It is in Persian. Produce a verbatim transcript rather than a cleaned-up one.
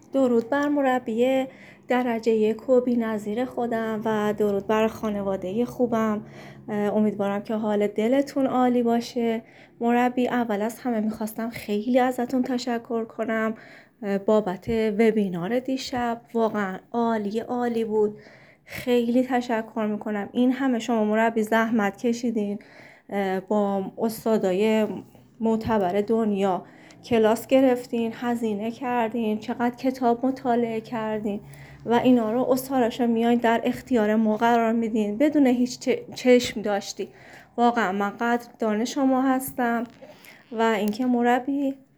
درود بر مربی درجه یک و بی‌نظیر خودم و درود بر خانواده خوبم. امیدوارم که حال دلتون عالی باشه. مربی، اول از همه میخواستم خیلی ازتون تشکر کنم بابت وبینار دیشب. واقعا عالی عالی بود. خیلی تشکر میکنم. این همه شما مربی زحمت کشیدین، با استادای معتبر دنیا کلاس گرفتین، هزینه کردین، چقدر کتاب مطالعه کردین و اینا رو استاداشو میاین در اختیار ما قرار میدین بدون هیچ چشم داشتی. واقعا من قدردان شما هستم. و اینکه مربی